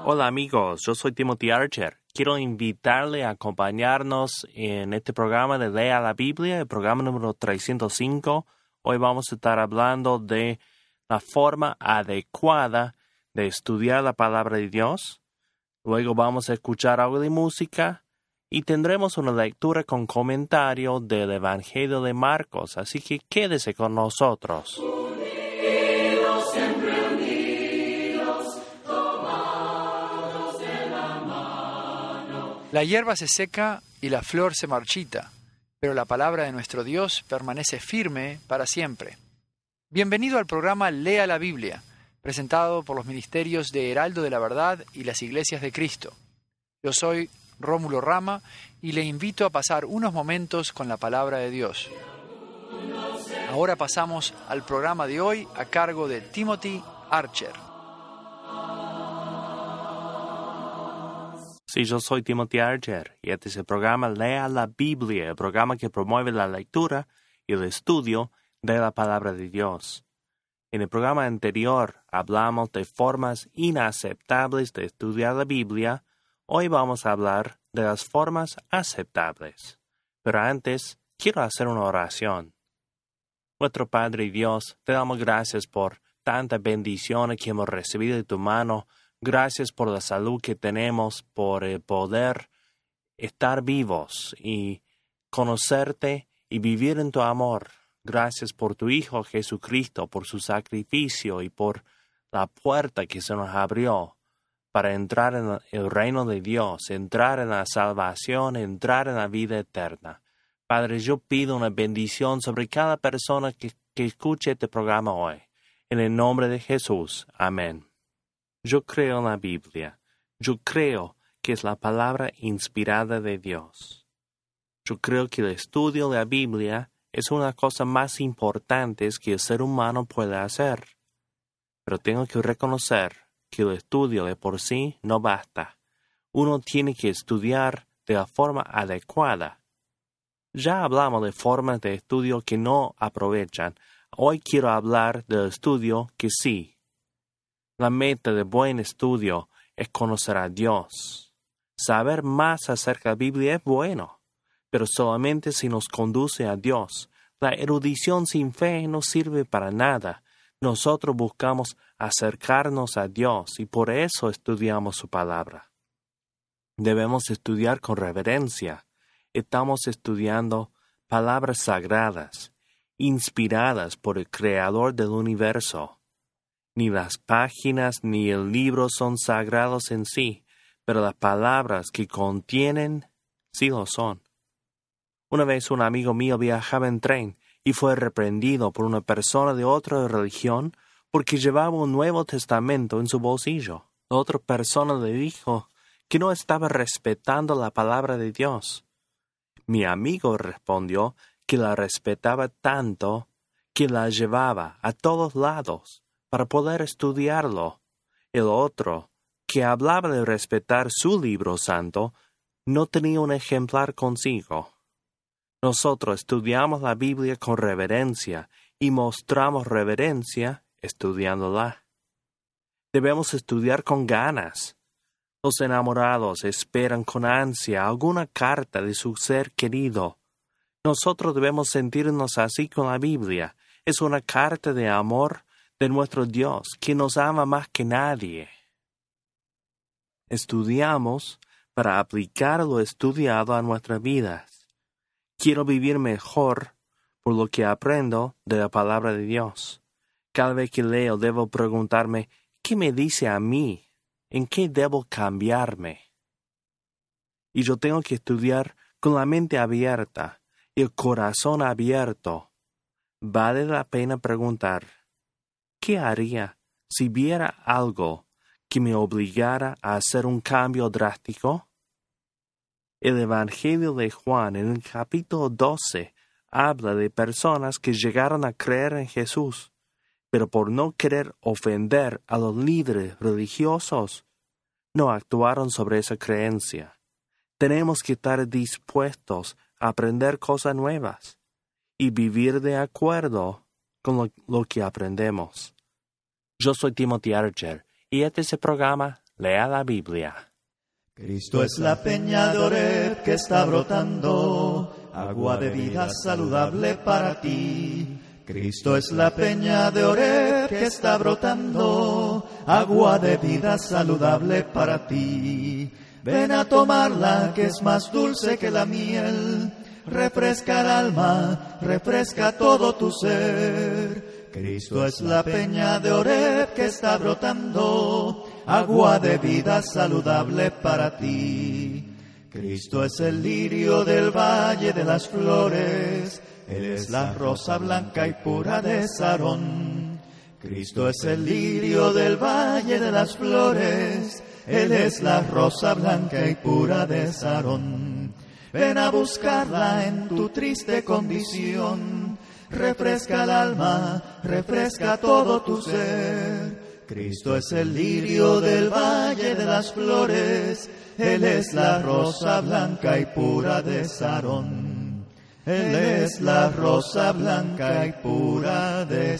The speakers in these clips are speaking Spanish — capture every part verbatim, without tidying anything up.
Hola amigos, yo soy Timothy Archer. Quiero invitarle a acompañarnos en este programa de Lea la Biblia, el programa número trescientos cinco. Hoy vamos a estar hablando de la forma adecuada de estudiar la palabra de Dios. Luego vamos a escuchar algo de música y tendremos una lectura con comentario del Evangelio de Marcos. Así que quédese con nosotros. Unidos, siempre unidos, tomados de la mano. La hierba se seca y la flor se marchita, pero la palabra de nuestro Dios permanece firme para siempre. Bienvenido al programa Lea la Biblia, presentado por los ministerios de Heraldo de la Verdad y las Iglesias de Cristo. Yo soy Rómulo Rama y le invito a pasar unos momentos con la palabra de Dios. Ahora pasamos al programa de hoy a cargo de Timothy Archer. Sí, yo soy Timothy Archer y este es el programa Lea la Biblia, el programa que promueve la lectura y el estudio de la palabra de Dios. En el programa anterior hablamos de formas inaceptables de estudiar la Biblia. Hoy vamos a hablar de las formas aceptables. Pero antes, quiero hacer una oración. Nuestro Padre y Dios, te damos gracias por tantas bendiciones que hemos recibido de tu mano. Gracias por la salud que tenemos, por el poder estar vivos y conocerte y vivir en tu amor. Gracias por tu Hijo Jesucristo, por su sacrificio y por la puerta que se nos abrió para entrar en el reino de Dios, entrar en la salvación, entrar en la vida eterna. Padre, yo pido una bendición sobre cada persona que, que escuche este programa hoy. En el nombre de Jesús. Amén. Yo creo en la Biblia. Yo creo que es la palabra inspirada de Dios. Yo creo que el estudio de la Biblia es una cosa más importante que el ser humano puede hacer. Pero tengo que reconocer que el estudio de por sí no basta. Uno tiene que estudiar de la forma adecuada. Ya hablamos de formas de estudio que no aprovechan. Hoy quiero hablar del estudio que sí. La meta de buen estudio es conocer a Dios. Saber más acerca de la Biblia es bueno, pero solamente si nos conduce a Dios. La erudición sin fe no sirve para nada. Nosotros buscamos acercarnos a Dios y por eso estudiamos su palabra. Debemos estudiar con reverencia. Estamos estudiando palabras sagradas, inspiradas por el Creador del universo. Ni las páginas ni el libro son sagrados en sí, pero las palabras que contienen sí lo son. Una vez un amigo mío viajaba en tren y fue reprendido por una persona de otra religión porque llevaba un Nuevo Testamento en su bolsillo. La otra persona le dijo que no estaba respetando la palabra de Dios. Mi amigo respondió que la respetaba tanto que la llevaba a todos lados para poder estudiarlo. El otro, que hablaba de respetar su libro santo, no tenía un ejemplar consigo. Nosotros estudiamos la Biblia con reverencia y mostramos reverencia estudiándola. Debemos estudiar con ganas. Los enamorados esperan con ansia alguna carta de su ser querido. Nosotros debemos sentirnos así con la Biblia. Es una carta de amor de nuestro Dios, que nos ama más que nadie. Estudiamos para aplicar lo estudiado a nuestras vidas. Quiero vivir mejor por lo que aprendo de la palabra de Dios. Cada vez que leo debo preguntarme, ¿qué me dice a mí? ¿En qué debo cambiarme? Y yo tengo que estudiar con la mente abierta y el corazón abierto. Vale la pena preguntar, ¿qué haría si viera algo que me obligara a hacer un cambio drástico? El Evangelio de Juan en el capítulo doce habla de personas que llegaron a creer en Jesús, pero por no querer ofender a los líderes religiosos, no actuaron sobre esa creencia. Tenemos que estar dispuestos a aprender cosas nuevas y vivir de acuerdo con lo, lo que aprendemos. Yo soy Timothy Archer y este es el programa lea la Biblia. Cristo es la peña de Oreb que está brotando, agua de vida saludable para ti. Cristo es la peña de Oreb que está brotando, agua de vida saludable para ti. Ven a tomarla, que es más dulce que la miel, refresca el alma, refresca todo tu ser. Cristo es la peña de Oreb que está brotando, agua de vida saludable para ti. Cristo es el lirio del valle de las flores, Él es la rosa blanca y pura de Sarón. Cristo es el lirio del valle de las flores, Él es la rosa blanca y pura de Sarón. Ven a buscarla en tu triste condición, refresca el alma, refresca todo tu ser. Cristo es el lirio del valle de las flores, Él es la rosa blanca y pura de Sarón. Él es la rosa blanca y pura de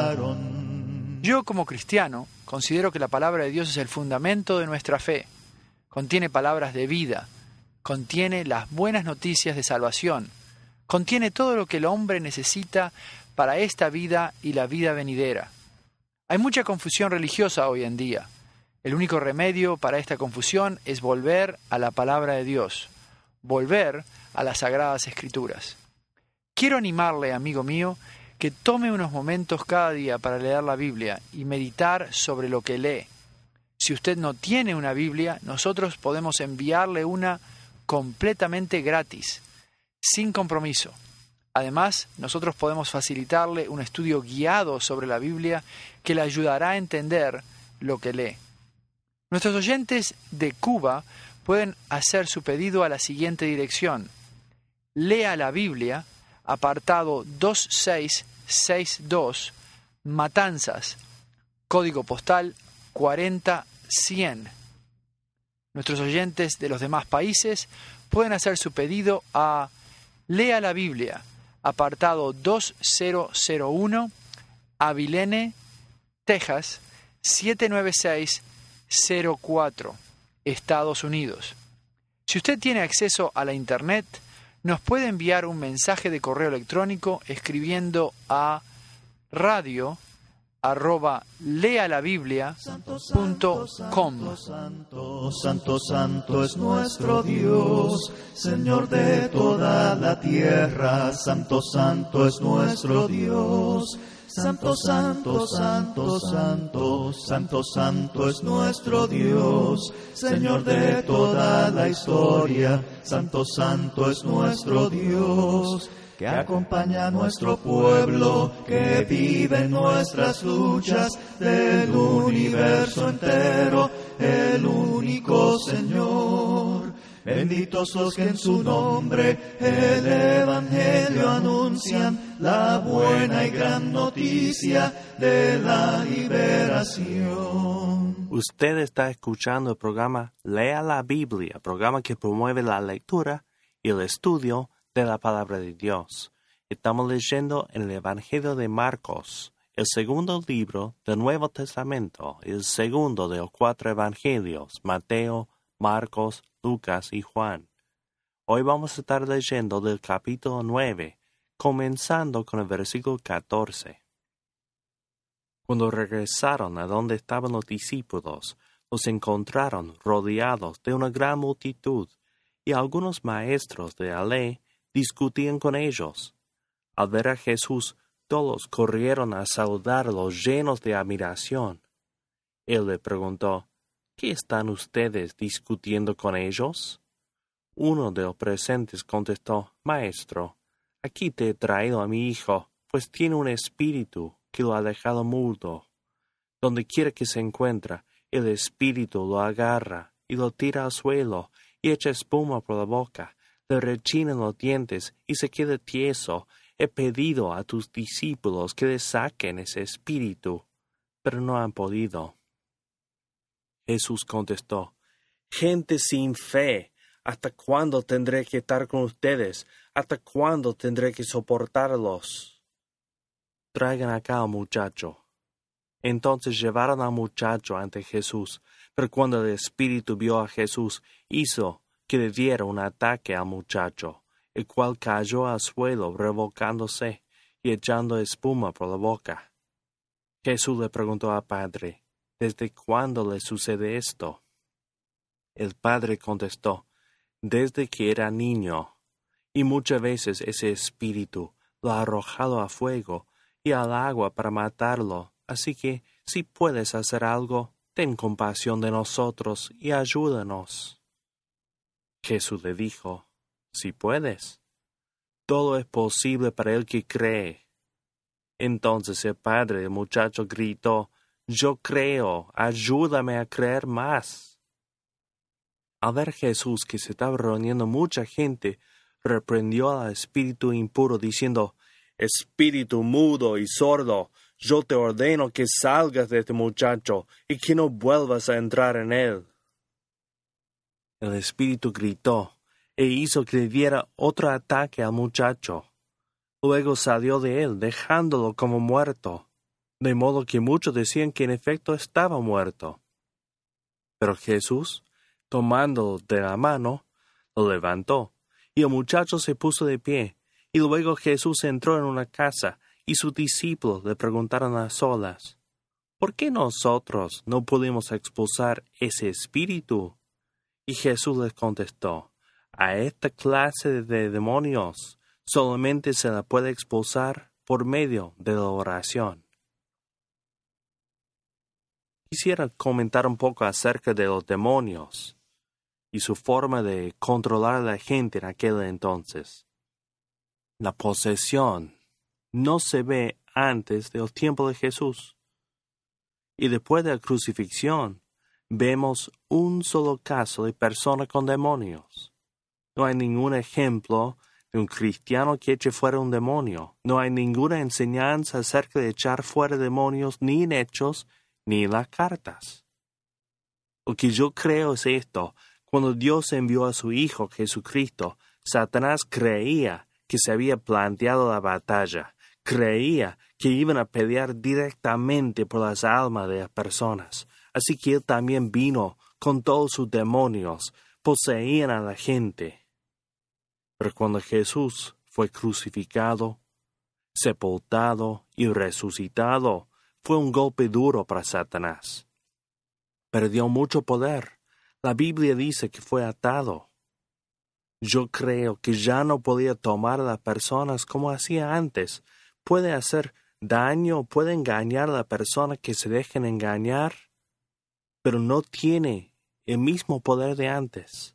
Sarón. Yo, como cristiano, considero que la palabra de Dios es el fundamento de nuestra fe. Contiene palabras de vida, contiene las buenas noticias de salvación, contiene todo lo que el hombre necesita para esta vida y la vida venidera. Hay mucha confusión religiosa hoy en día. El único remedio para esta confusión es volver a la palabra de Dios, volver a las Sagradas Escrituras. Quiero animarle, amigo mío, que tome unos momentos cada día para leer la Biblia y meditar sobre lo que lee. Si usted no tiene una Biblia, nosotros podemos enviarle una completamente gratis, sin compromiso. Además, nosotros podemos facilitarle un estudio guiado sobre la Biblia que le ayudará a entender lo que lee. Nuestros oyentes de Cuba pueden hacer su pedido a la siguiente dirección: Lea la Biblia, apartado dos seis seis dos, Matanzas, código postal cuarenta cien. Nuestros oyentes de los demás países pueden hacer su pedido a Lea la Biblia, apartado dos cero cero uno, Abilene, Texas, siete nueve seis cero cuatro, Estados Unidos. Si usted tiene acceso a la Internet, nos puede enviar un mensaje de correo electrónico escribiendo a radio arroba lealabiblia punto com. Santo, santo, santo es nuestro Dios, Señor de toda la tierra. Santo, santo es nuestro Dios. Santo, santo, santo, santo, santo, santo es nuestro Dios, Señor de toda la historia. Santo, santo es nuestro Dios, que acompaña a nuestro pueblo, que vive en nuestras luchas del universo entero, el único Señor. Benditos los que en su nombre el Evangelio anuncian, la buena y gran noticia de la liberación. Usted está escuchando el programa Lea la Biblia, programa que promueve la lectura y el estudio de la palabra de Dios. Estamos leyendo en el Evangelio de Marcos, el segundo libro del Nuevo Testamento, el segundo de los cuatro evangelios, Mateo, Marcos, Lucas y Juan. Hoy vamos a estar leyendo del capítulo nueve, comenzando con el versículo catorce. Cuando regresaron a donde estaban los discípulos, los encontraron rodeados de una gran multitud, y algunos maestros de la ley discutían con ellos. Al ver a Jesús, todos corrieron a saludarlo llenos de admiración. Él le preguntó: ¿Qué están ustedes discutiendo con ellos? Uno de los presentes contestó: Maestro, aquí te he traído a mi hijo, pues tiene un espíritu que lo ha dejado mudo. Donde quiera que se encuentra, el espíritu lo agarra y lo tira al suelo y echa espuma por la boca, le rechinan los dientes y se queda tieso. He pedido a tus discípulos que le saquen ese espíritu, pero no han podido. Jesús contestó: Gente sin fe, ¿hasta cuándo tendré que estar con ustedes? ¿Hasta cuándo tendré que soportarlos? Traigan acá al muchacho. Entonces llevaron al muchacho ante Jesús, pero cuando el espíritu vio a Jesús, hizo que le diera un ataque al muchacho, el cual cayó al suelo revolcándose y echando espuma por la boca. Jesús le preguntó al padre, ¿desde cuándo le sucede esto? El padre contestó, desde que era niño, y muchas veces ese espíritu lo ha arrojado a fuego y al agua para matarlo, así que si puedes hacer algo, ten compasión de nosotros y ayúdanos. Jesús le dijo, si puedes, todo es posible para el que cree. Entonces el padre del muchacho gritó, yo creo, ayúdame a creer más. Al ver Jesús que se estaba reuniendo mucha gente, reprendió al espíritu impuro, diciendo, espíritu mudo y sordo, yo te ordeno que salgas de este muchacho y que no vuelvas a entrar en él. El espíritu gritó e hizo que le diera otro ataque al muchacho. Luego salió de él, dejándolo como muerto, de modo que muchos decían que en efecto estaba muerto. Pero Jesús, tomándolo de la mano, lo levantó, y el muchacho se puso de pie. Y luego Jesús entró en una casa, y sus discípulos le preguntaron a solas, ¿por qué nosotros no pudimos expulsar ese espíritu? Y Jesús les contestó, a esta clase de demonios solamente se la puede expulsar por medio de la oración. Quisiera comentar un poco acerca de los demonios y su forma de controlar a la gente en aquel entonces. La posesión no se ve antes del tiempo de Jesús. Y después de la crucifixión, vemos un solo caso de persona con demonios. No hay ningún ejemplo de un cristiano que eche fuera un demonio. No hay ninguna enseñanza acerca de echar fuera demonios ni en Hechos ni en las cartas. Lo que yo creo es esto. Cuando Dios envió a su Hijo Jesucristo, Satanás creía que se había planteado la batalla. Creía que iban a pelear directamente por las almas de las personas. Así que él también vino con todos sus demonios, poseían a la gente. Pero cuando Jesús fue crucificado, sepultado y resucitado, fue un golpe duro para Satanás. Perdió mucho poder. La Biblia dice que fue atado. Yo creo que ya no podía tomar a las personas como hacía antes. Puede hacer daño, puede engañar a la persona que se dejen engañar, pero no tiene el mismo poder de antes.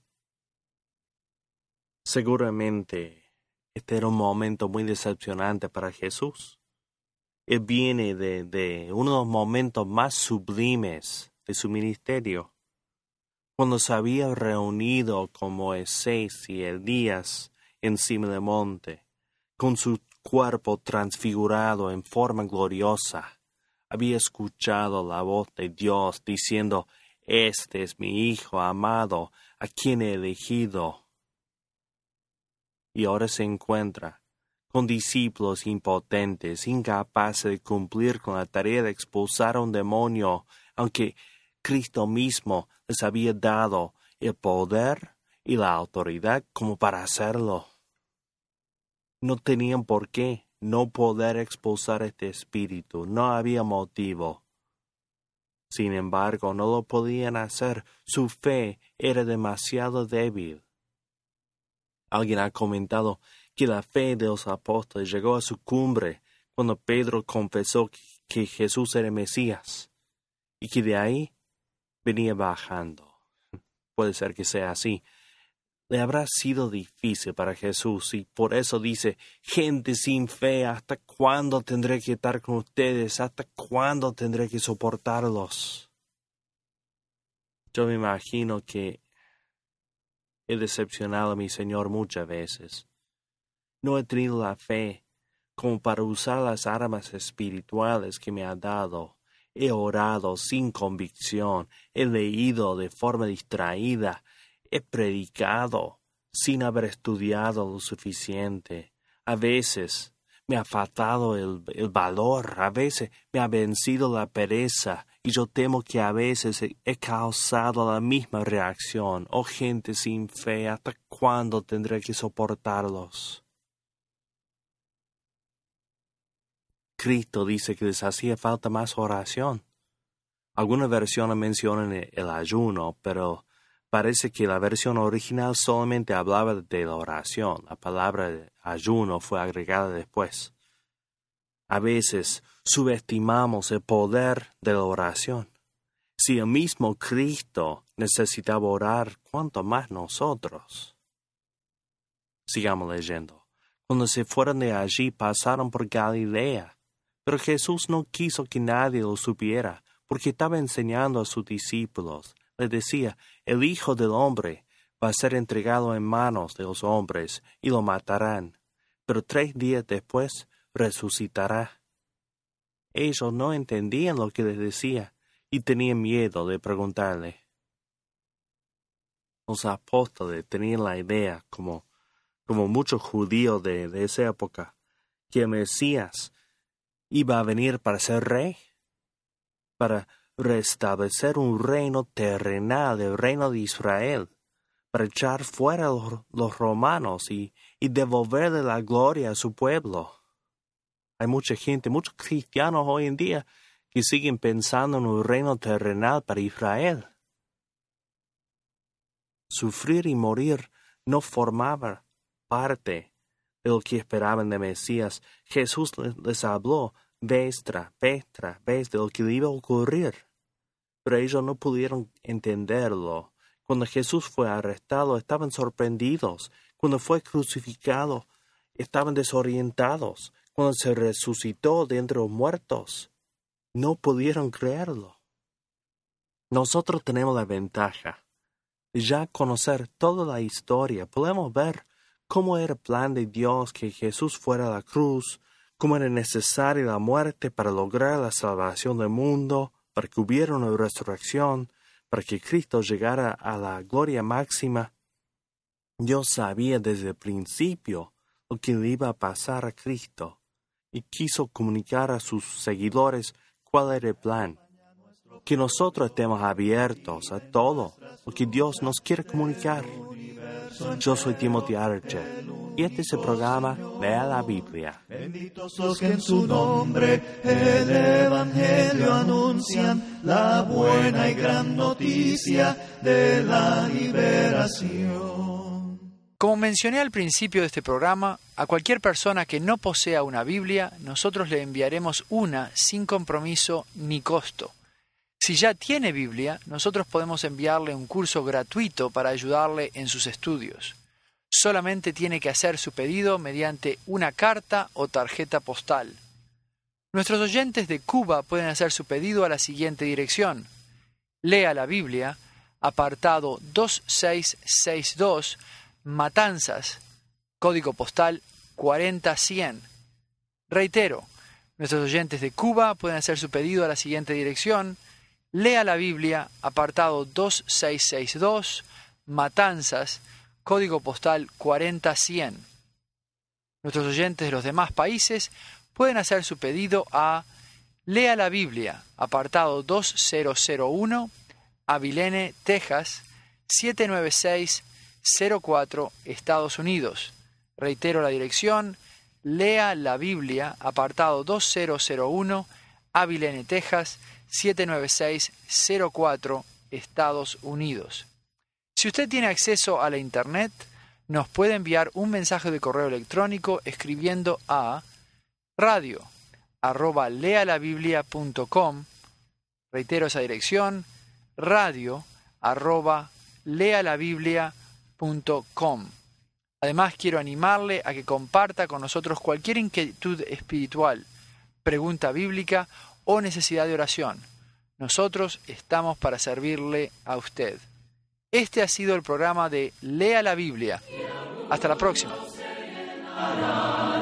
Seguramente este era un momento muy decepcionante para Jesús. Él viene de, de uno de los momentos más sublimes de su ministerio, cuando se había reunido con Moisés y Elías encima del monte, con su cuerpo transfigurado en forma gloriosa. Había escuchado la voz de Dios diciendo, este es mi Hijo amado, a quien he elegido. Y ahora se encuentra con discípulos impotentes, incapaces de cumplir con la tarea de expulsar a un demonio, aunque Cristo mismo les había dado el poder y la autoridad como para hacerlo. No tenían por qué no poder expulsar este espíritu, no había motivo. Sin embargo, no lo podían hacer, su fe era demasiado débil. Alguien ha comentado que la fe de los apóstoles llegó a su cumbre cuando Pedro confesó que Jesús era el Mesías, y que de ahí venía bajando. Puede ser que sea así. Le habrá sido difícil para Jesús y por eso dice, gente sin fe, ¿hasta cuándo tendré que estar con ustedes? ¿Hasta cuándo tendré que soportarlos? Yo me imagino que he decepcionado a mi Señor muchas veces. No he tenido la fe como para usar las armas espirituales que me ha dado. He orado sin convicción, he leído de forma distraída, he predicado sin haber estudiado lo suficiente. A veces Me ha faltado el, el valor, a veces me ha vencido la pereza, y yo temo que a veces he, he causado la misma reacción. Oh gente sin fe, ¿hasta cuándo tendré que soportarlos? Cristo dice que les hacía falta más oración. Algunas versiones mencionan el ayuno, pero parece que la versión original solamente hablaba de la oración. La palabra ayuno fue agregada después. A veces subestimamos el poder de la oración. Si el mismo Cristo necesitaba orar, ¿cuánto más nosotros? Sigamos leyendo. Cuando se fueron de allí, pasaron por Galilea. Pero Jesús no quiso que nadie lo supiera, porque estaba enseñando a sus discípulos. Les decía, el Hijo del Hombre va a ser entregado en manos de los hombres, y lo matarán, pero tres días después resucitará. Ellos no entendían lo que les decía, y tenían miedo de preguntarle. Los apóstoles tenían la idea, como, como muchos judíos de, de esa época, que el Mesías iba a venir para ser rey, para restablecer un reino terrenal, el reino de Israel, para echar fuera a los, los romanos y, y devolverle la gloria a su pueblo. Hay mucha gente, muchos cristianos hoy en día que siguen pensando en un reino terrenal para Israel. Sufrir y morir no formaba parte de lo que esperaban de Mesías. Jesús les, les habló vez tras vez tras vez de lo que le iba a ocurrir. Pero ellos no pudieron entenderlo. Cuando Jesús fue arrestado, estaban sorprendidos. Cuando fue crucificado, estaban desorientados. Cuando se resucitó de entre los muertos, no pudieron creerlo. Nosotros tenemos la ventaja de ya conocer toda la historia. Podemos ver cómo era el plan de Dios que Jesús fuera a la cruz, cómo era necesaria la muerte para lograr la salvación del mundo, para que hubiera una resurrección, para que Cristo llegara a la gloria máxima. Dios sabía desde el principio lo que le iba a pasar a Cristo y quiso comunicar a sus seguidores cuál era el plan. Que nosotros estemos abiertos a todo lo que Dios nos quiere comunicar. Yo soy Timothy Archer y este es el programa Lea la Biblia. Benditos los que en su nombre el Evangelio anuncian, la buena y gran noticia de la liberación. Como mencioné al principio de este programa, a cualquier persona que no posea una Biblia, nosotros le enviaremos una sin compromiso ni costo. Si ya tiene Biblia, nosotros podemos enviarle un curso gratuito para ayudarle en sus estudios. Solamente tiene que hacer su pedido mediante una carta o tarjeta postal. Nuestros oyentes de Cuba pueden hacer su pedido a la siguiente dirección. Lea la Biblia, apartado dos seis seis dos, Matanzas, código postal cuarenta cien. Reitero, nuestros oyentes de Cuba pueden hacer su pedido a la siguiente dirección. Lea la Biblia, apartado dos seis seis dos, Matanzas, código postal cuarenta cien. Nuestros oyentes de los demás países pueden hacer su pedido a Lea la Biblia, apartado dos mil uno, Abilene, Texas, siete nueve seis cero cuatro, Estados Unidos. Reitero la dirección, Lea la Biblia, apartado dos mil uno, Abilene, Texas, siete nueve seis cero cuatro, Estados Unidos. Si usted tiene acceso a la Internet, nos puede enviar un mensaje de correo electrónico escribiendo a radio arroba lealabiblia punto com. Reitero esa dirección, radio arroba lealabiblia punto com. Además, quiero animarle a que comparta con nosotros cualquier inquietud espiritual, pregunta bíblica o necesidad de oración. Nosotros estamos para servirle a usted. Este ha sido el programa de Lea la Biblia. Hasta la próxima.